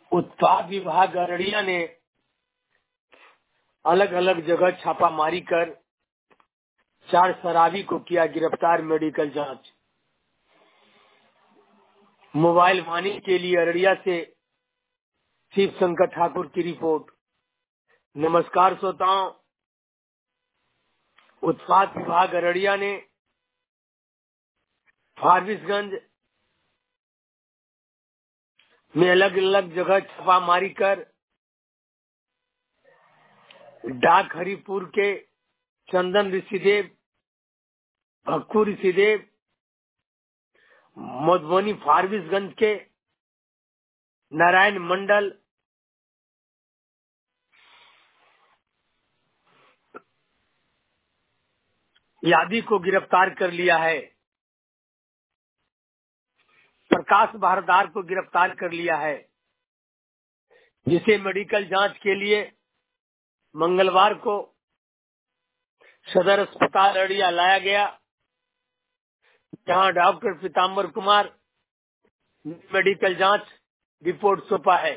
उत्पाद विभाग अररिया ने अलग अलग जगह छापामारी कर 4 शराबी को किया गिरफ्तार। मेडिकल जांच। मोबाइल वाणी के लिए अररिया से शिव शंकर ठाकुर की रिपोर्ट। नमस्कार श्रोताओं, उत्पाद विभाग अररिया ने फारबिसगंज में अलग अलग जगह छापामारी कर डाक हरिपुर के चंदन ऋषिदेव, भक्कू ऋषिदेव, मधुबनी फारबिसगंज के नारायण मंडल, आदि को गिरफ्तार कर लिया है। प्रकाश भारदार को गिरफ्तार कर लिया है, जिसे मेडिकल जांच के लिए मंगलवार को सदर अस्पताल अररिया लाया गया, जहां डॉक्टर पीताम्बर कुमार मेडिकल जांच रिपोर्ट सौंपा है।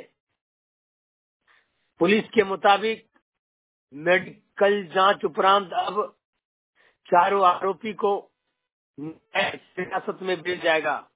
पुलिस के मुताबिक मेडिकल जांच उपरांत अब चारों आरोपी को न्यायिक हिरासत में भेजा जाएगा।